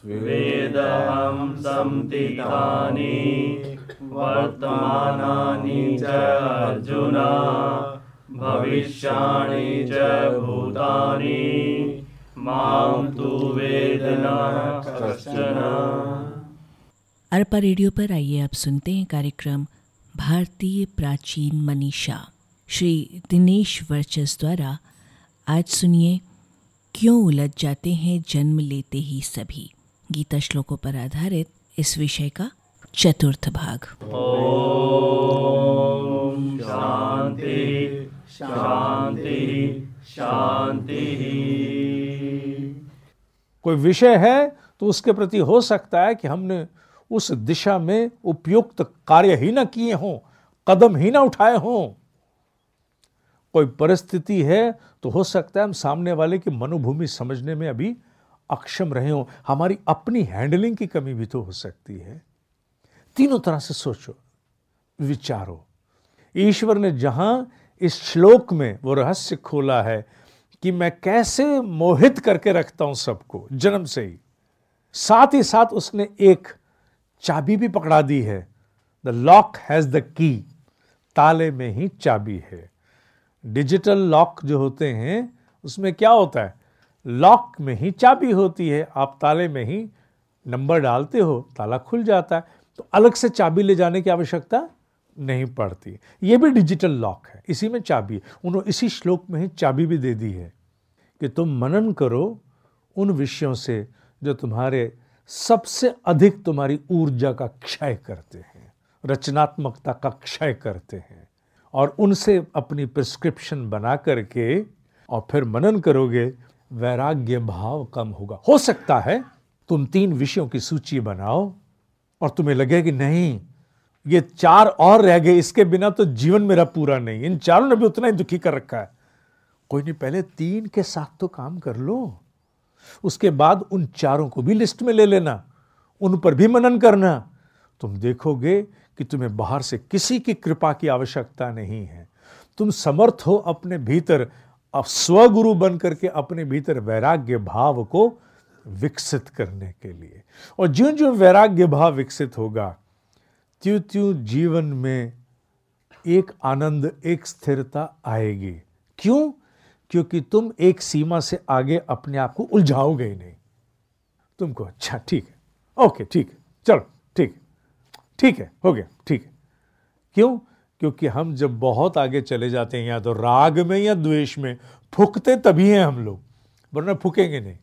वेदहं संतितानि वर्तमानानि च अर्जुन भविष्याणि च भूतानि मां तु वेद न कश्चन। अरपा रेडियो पर आइए आप सुनते हैं कार्यक्रम भारतीय प्राचीन मनीषा श्री दिनेश वर्चस द्वारा। आज सुनिए क्यों उलझ जाते हैं जन्म लेते ही सभी, गीता श्लोकों पर आधारित इस विषय का चतुर्थ भाग। ओम शांति शांति शांति। कोई विषय है तो उसके प्रति हो सकता है कि हमने उस दिशा में उपयुक्त कार्य ही न किए हों, कदम ही न उठाए हों। कोई परिस्थिति है तो हो सकता है हम सामने वाले की मनोभूमि समझने में अभी अक्षम रहे हों। हमारी अपनी हैंडलिंग की कमी भी तो हो सकती है। तीनों तरह से सोचो, विचारो। ईश्वर ने जहां इस श्लोक में वो रहस्य खोला है कि मैं कैसे मोहित करके रखता हूं सबको जन्म से ही, साथ ही साथ उसने एक चाबी भी पकड़ा दी है। The lock has the key, ताले में ही चाबी है। डिजिटल लॉक जो होते हैं उसमें क्या होता है, लॉक में ही चाबी होती है। आप ताले में ही नंबर डालते हो, ताला खुल जाता है, तो अलग से चाबी ले जाने की आवश्यकता नहीं पड़ती। यह भी डिजिटल लॉक है, इसी में चाबी है। उन्होंने इसी श्लोक में ही चाबी भी दे दी है कि तुम मनन करो उन विषयों से जो तुम्हारे सबसे अधिक तुम्हारी ऊर्जा का क्षय करते हैं, रचनात्मकता का क्षय करते हैं, और उनसे अपनी प्रिस्क्रिप्शन बना करके और फिर मनन करोगे, वैराग्य भाव कम होगा। हो सकता है तुम 3 विषयों की सूची बनाओ और तुम्हें लगे कि नहीं, ये 4 और रह गए, इसके बिना तो जीवन मेरा पूरा नहीं, इन चारों ने भी उतना ही दुखी कर रखा है। कोई नहीं, पहले 3 के साथ तो काम कर लो, उसके बाद उन 4 को भी लिस्ट में ले लेना, उन पर भी मनन करना। तुम देखोगे कि तुम्हें बाहर से किसी की कृपा की आवश्यकता नहीं है। तुम समर्थ हो अपने भीतर स्वगुरु बन करके अपने भीतर वैराग्य भाव को विकसित करने के लिए। और ज्यों ज्यों वैराग्य भाव विकसित होगा, त्यों त्यों जीवन में एक आनंद, एक स्थिरता आएगी। क्यों? क्योंकि तुम एक सीमा से आगे अपने आप को उलझाओगे ही नहीं। तुमको अच्छा ठीक है, ओके ठीक है, चलो ठीक है, हो गया, ठीक है। क्यों? क्योंकि हम जब बहुत आगे चले जाते हैं, या तो राग में या द्वेष में, फूकते तभी हैं हम लोग, वरना फूकेंगे नहीं।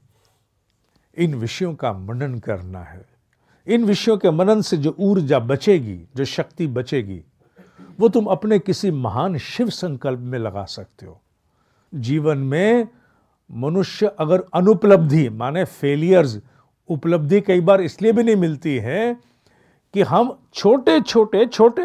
इन विषयों का मनन करना है। इन विषयों के मनन से जो ऊर्जा बचेगी, जो शक्ति बचेगी, वो तुम अपने किसी महान शिव संकल्प में लगा सकते हो। जीवन में मनुष्य अगर अनुपलब्धि माने फेलियर्स, उपलब्धि कई बार इसलिए भी नहीं मिलती है कि हम छोटे छोटे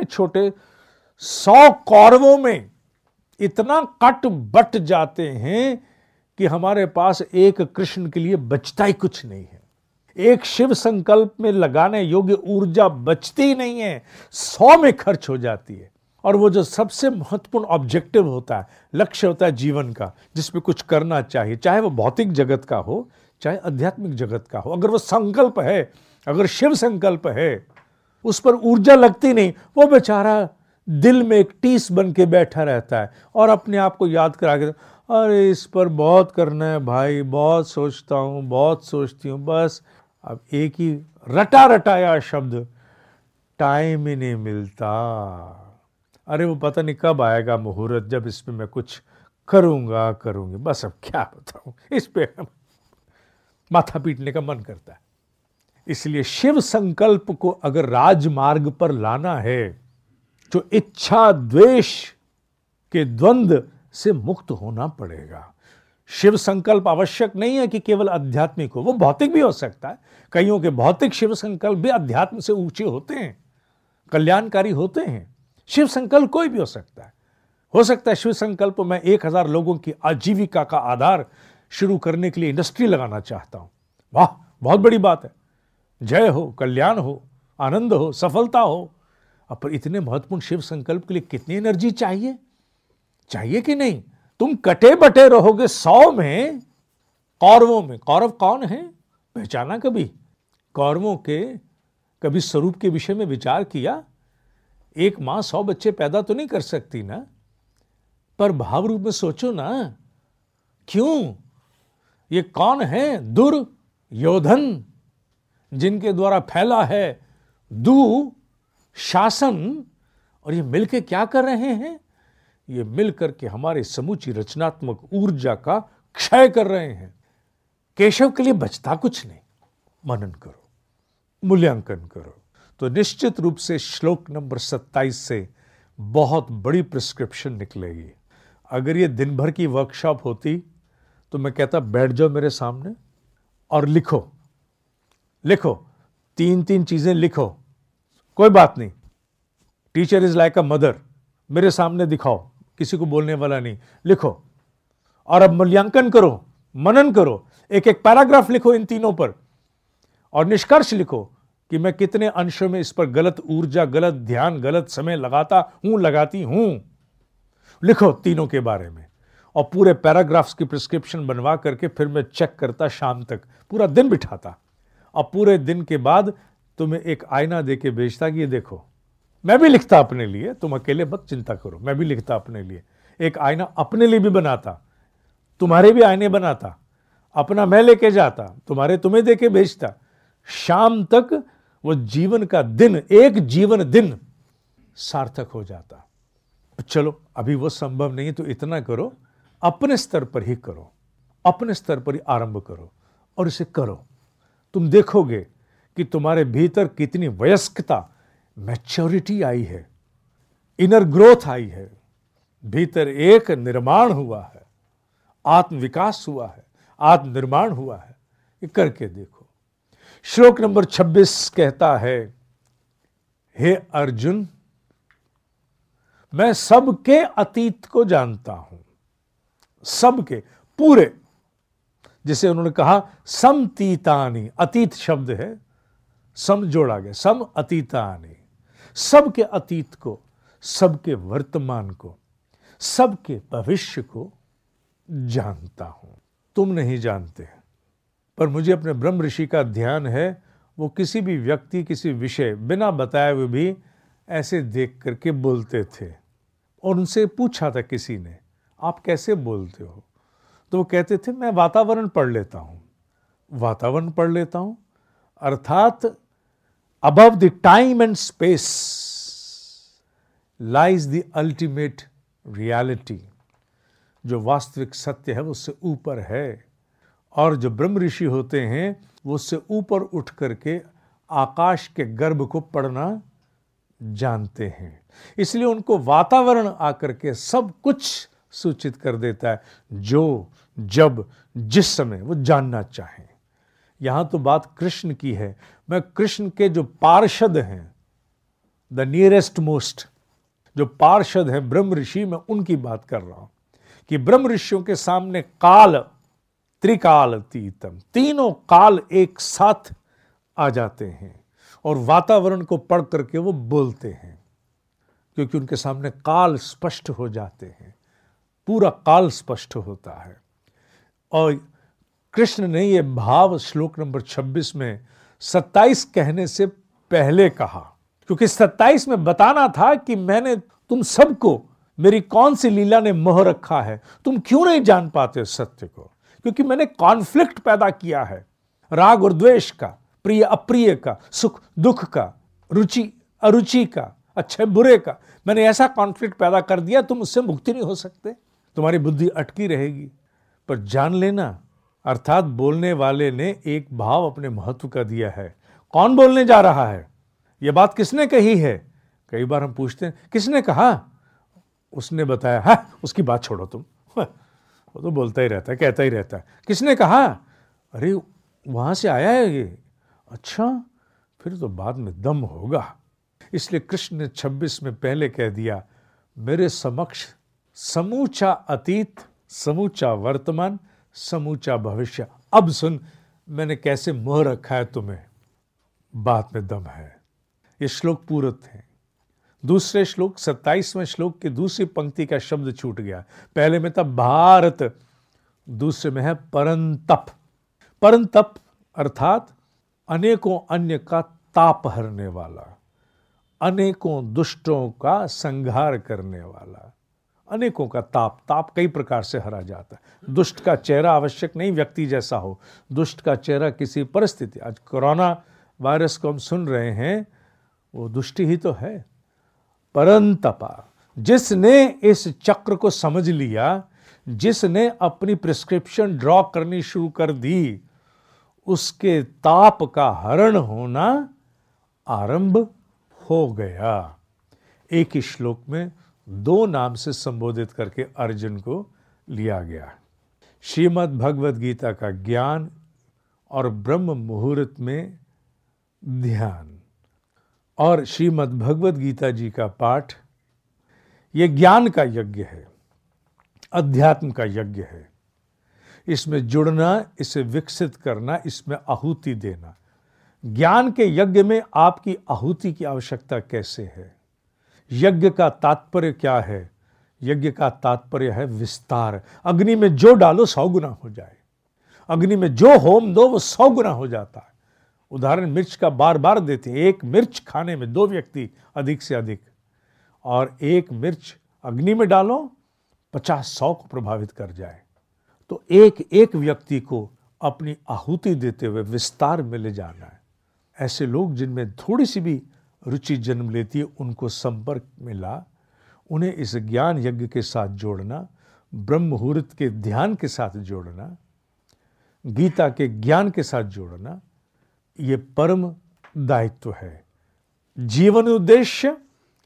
100 कौरवों में इतना कट बट जाते हैं कि हमारे पास एक कृष्ण के लिए बचता ही कुछ नहीं है। एक शिव संकल्प में लगाने योग्य ऊर्जा बचती ही नहीं है, 100 में खर्च हो जाती है। और वो जो सबसे महत्वपूर्ण ऑब्जेक्टिव होता है, लक्ष्य होता है जीवन का, जिसमें कुछ करना चाहिए, चाहे वो भौतिक जगत का हो, चाहे आध्यात्मिक जगत का हो, अगर वो संकल्प है, अगर शिव संकल्प है, उस पर ऊर्जा लगती नहीं। वो बेचारा दिल में एक टीस बन के बैठा रहता है और अपने आप को याद करा के, अरे इस पर बहुत करना है भाई, बहुत सोचता हूँ, बहुत सोचती हूँ, बस अब एक ही रटाया शब्द, टाइम ही नहीं मिलता। अरे वो पता नहीं कब आएगा मुहूर्त जब इसमें मैं कुछ करूंगी, बस अब क्या बताऊं, इस पे माथा पीटने का मन करता है। इसलिए शिव संकल्प को अगर राजमार्ग पर लाना है, तो इच्छा द्वेष के द्वंद्व से मुक्त होना पड़ेगा। शिव संकल्प आवश्यक नहीं है कि केवल आध्यात्मिक हो, वो भौतिक भी हो सकता है। कईयों के भौतिक शिव संकल्प भी अध्यात्म से ऊंचे होते हैं, कल्याणकारी होते हैं। शिव संकल्प कोई भी हो सकता है। हो सकता है शिव संकल्प मैं 1000 लोगों की आजीविका का आधार शुरू करने के लिए इंडस्ट्री लगाना चाहता हूं। वाह, बहुत बड़ी बात है। जय हो, कल्याण हो, आनंद हो, सफलता हो। अब पर इतने महत्वपूर्ण शिव संकल्प के लिए कितनी एनर्जी चाहिए कि नहीं? तुम कटे बटे रहोगे 100 में, कौरवों में। कौरव कौन है? पहचाना कभी? कौरवों के कभी स्वरूप के विषय में विचार किया? एक मां 100 बच्चे पैदा तो नहीं कर सकती ना, पर भाव रूप में सोचो ना, क्यों? ये कौन है? दुर्योधन, जिनके द्वारा फैला है दुशासन, और ये मिलकर क्या कर रहे हैं? ये मिलकर के हमारे समूची रचनात्मक ऊर्जा का क्षय कर रहे हैं। केशव के लिए बचता कुछ नहीं। मनन करो, मूल्यांकन करो। तो निश्चित रूप से श्लोक नंबर 27 से बहुत बड़ी प्रिस्क्रिप्शन निकलेगी। अगर ये दिन भर की वर्कशॉप होती तो मैं कहता बैठ जाओ मेरे सामने और लिखो लिखो, 3 चीजें लिखो, कोई बात नहीं। Teacher is like a mother, मेरे सामने दिखाओ, किसी को बोलने वाला नहीं, लिखो। और अब मूल्यांकन करो, मनन करो, एक पैराग्राफ लिखो इन तीनों पर, और निष्कर्ष लिखो कि मैं कितने अंशों में इस पर गलत ऊर्जा, गलत ध्यान, गलत समय लगाती हूं। लिखो तीनों के बारे में, और पूरे पैराग्राफ्स की प्रिस्क्रिप्शन बनवा करके फिर मैं चेक करता, शाम तक पूरा दिन बिठाता, और पूरे दिन के बाद तुम्हें एक आईना देके भेजता कि ये देखो। मैं भी लिखता अपने लिए, तुम अकेले मत चिंता करो, मैं भी लिखता अपने लिए। एक आईना अपने लिए भी बनाता, तुम्हारे भी आईने बनाता, अपना मैं लेके जाता, तुम्हें देके भेजता। शाम तक वो जीवन का दिन, एक जीवन दिन सार्थक हो जाता। चलो अभी वो संभव नहीं, तो इतना करो, अपने स्तर पर ही करो, अपने स्तर पर ही आरंभ करो, और इसे करो। तुम देखोगे कि तुम्हारे भीतर कितनी वयस्कता, मैच्योरिटी आई है, इनर ग्रोथ आई है, भीतर एक निर्माण हुआ है, आत्मविकास हुआ है, आत्मनिर्माण हुआ है। ये करके देखो। श्लोक नंबर 26 कहता है, हे अर्जुन, मैं सबके अतीत को जानता हूं, सबके, पूरे। जिसे उन्होंने कहा समतीतानि, अतीत शब्द है, सम जोड़ा गया, सम अतीतानि, सबके अतीत को, सबके वर्तमान को, सबके भविष्य को जानता हूं। तुम नहीं जानते, पर मुझे अपने ब्रह्म ऋषि का ध्यान है, वो किसी भी व्यक्ति, किसी विषय बिना बताए हुए भी ऐसे देख करके बोलते थे। और उनसे पूछा था किसी ने, आप कैसे बोलते हो? तो वो कहते थे, मैं वातावरण पढ़ लेता हूं। वातावरण पढ़ लेता हूं अर्थात above the time and space lies the ultimate reality, जो वास्तविक सत्य है वो उससे ऊपर है। और जो ब्रह्म ऋषि होते हैं वो उससे ऊपर उठ करके आकाश के गर्भ को पढ़ना जानते हैं, इसलिए उनको वातावरण आकर के सब कुछ सूचित कर देता है, जो जब जिस समय वो जानना चाहें। यहां तो बात कृष्ण की है। मैं कृष्ण के जो पार्षद हैं, द नियरेस्ट मोस्ट, जो पार्षद हैं ब्रह्म ऋषि, मैं उनकी बात कर रहा हूं कि ब्रह्म ऋषियों के सामने काल, त्रिकाल अतीतम, तीनों काल एक साथ आ जाते हैं और वातावरण को पढ़ करके वो बोलते हैं, क्योंकि उनके सामने काल स्पष्ट हो जाते हैं, पूरा काल स्पष्ट होता है। और कृष्ण ने ये भाव श्लोक नंबर 26 में 27 कहने से पहले कहा, क्योंकि 27 में बताना था कि मैंने तुम सबको, मेरी कौन सी लीला ने मोह रखा है, तुम क्यों नहीं जान पाते सत्य को, क्योंकि मैंने कॉन्फ्लिक्ट पैदा किया है, राग और द्वेष का, प्रिय अप्रिय का, सुख दुख का, रुचि अरुचि का, अच्छे बुरे का। मैंने ऐसा कॉन्फ्लिक्ट पैदा कर दिया, तुम उससे मुक्ति नहीं हो सकते, तुम्हारी बुद्धि अटकी रहेगी। पर जान लेना, अर्थात बोलने वाले ने एक भाव अपने महत्व का दिया है। कौन बोलने जा रहा है, यह बात किसने कही है? कई बार हम पूछते हैं किसने कहा, उसने बताया, है उसकी बात छोड़ो तुम, वो तो बोलता ही रहता है, कहता ही रहता है। किसने कहा? अरे वहां से आया है ये, अच्छा फिर तो बाद में दम होगा। इसलिए कृष्ण ने 26 में पहले कह दिया, मेरे समक्ष समूचा अतीत, समूचा वर्तमान, समूचा भविष्य, अब सुन मैंने कैसे मोह रखा है तुम्हें, बात में दम है। ये श्लोक पूरे थे। दूसरे श्लोक 27वें श्लोक की दूसरी पंक्ति का शब्द छूट गया। पहले में था भारत, दूसरे में है परंतप। परंतप अर्थात अनेकों अन्य का ताप हरने वाला, अनेकों दुष्टों का संहार करने वाला। अनेकों का ताप कई प्रकार से हरा जाता है। दुष्ट का चेहरा आवश्यक नहीं व्यक्ति जैसा हो, दुष्ट का चेहरा किसी परिस्थिति, आज कोरोना वायरस को हम सुन रहे हैं, वो दुष्टि ही तो है। परंतपा जिसने इस चक्र को समझ लिया, जिसने अपनी प्रिस्क्रिप्शन ड्रॉ करनी शुरू कर दी, उसके ताप का हरण होना आरंभ हो गया। एक ही श्लोक में 2 नाम से संबोधित करके अर्जुन को लिया गया। श्रीमद् भगवद गीता का ज्ञान और ब्रह्म मुहूर्त में ध्यान, और श्रीमद् भगवद गीता जी का पाठ, ये ज्ञान का यज्ञ है, अध्यात्म का यज्ञ है। इसमें जुड़ना, इसे विकसित करना, इसमें आहुति देना। ज्ञान के यज्ञ में आपकी आहुति की आवश्यकता कैसे है? यज्ञ का तात्पर्य क्या है? यज्ञ का तात्पर्य है विस्तार। अग्नि में जो डालो 100 गुना हो जाए, अग्नि में जो होम दो वो 100 गुना हो जाता है। उदाहरण मिर्च का बार बार देते हैं। एक मिर्च खाने में 2 व्यक्ति अधिक से अधिक, और एक मिर्च अग्नि में डालो 50-100 को प्रभावित कर जाए। तो एक एक व्यक्ति को अपनी आहुति देते हुए विस्तार में ले जाना है। ऐसे लोग जिनमें थोड़ी सी भी रुचि जन्म लेती है, उनको संपर्क में ला, उन्हें इस ज्ञान यज्ञ के साथ जोड़ना, ब्रह्म मुहूर्त के ध्यान के साथ जोड़ना, गीता के ज्ञान के साथ जोड़ना, ये परम दायित्व है। जीवन उद्देश्य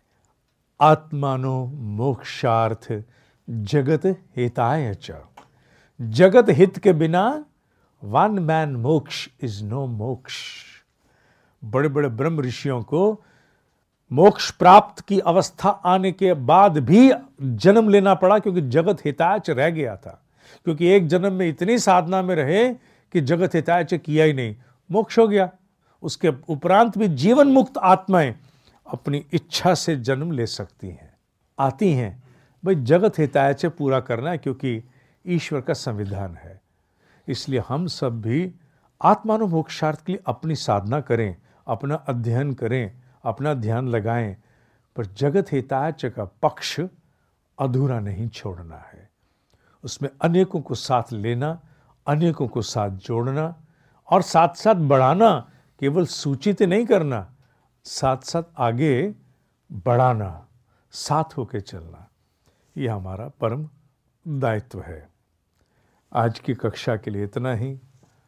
आत्मानो मोक्षार्थ जगत हिताय च। जगत हित के बिना one man moksha is no moksha. बड़े बड़े ब्रह्म ऋषियों को मोक्ष प्राप्त की अवस्था आने के बाद भी जन्म लेना पड़ा, क्योंकि जगत हिताच रह गया था। क्योंकि एक जन्म में इतनी साधना में रहे कि जगत हिताच किया ही नहीं, मोक्ष हो गया। उसके उपरांत भी जीवन मुक्त आत्माएं अपनी इच्छा से जन्म ले सकती हैं, आती हैं। भाई जगत हिताच पूरा करना है, क्योंकि ईश्वर का संविधान है। इसलिए हम सब भी आत्मानो मोक्षार्थ के लिए अपनी साधना करें, अपना अध्ययन करें, अपना ध्यान लगाएं, पर जगत हिताच का पक्ष अधूरा नहीं छोड़ना है। उसमें अनेकों को साथ लेना, अनेकों को साथ जोड़ना और साथ साथ बढ़ाना। केवल सूचित नहीं करना, साथ साथ आगे बढ़ाना, साथ होके चलना, ये हमारा परम दायित्व है। आज की कक्षा के लिए इतना ही।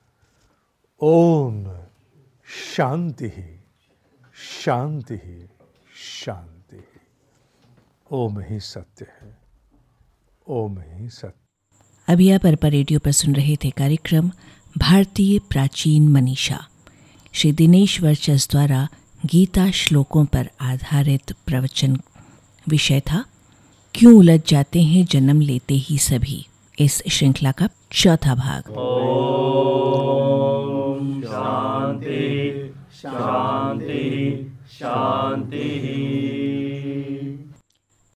ओम शांति शांति शांति। ओम ही सत्य है, ओम ही सत्य। अभी आप अरपा रेडियो पर सुन रहे थे कार्यक्रम भारतीय प्राचीन मनीषा। श्री दिनेश वर्चस द्वारा गीता श्लोकों पर आधारित प्रवचन। विषय था क्यों उलझ जाते हैं जन्म लेते ही सभी। इस श्रृंखला का 4था भाग। ओम शांति शांति शांति।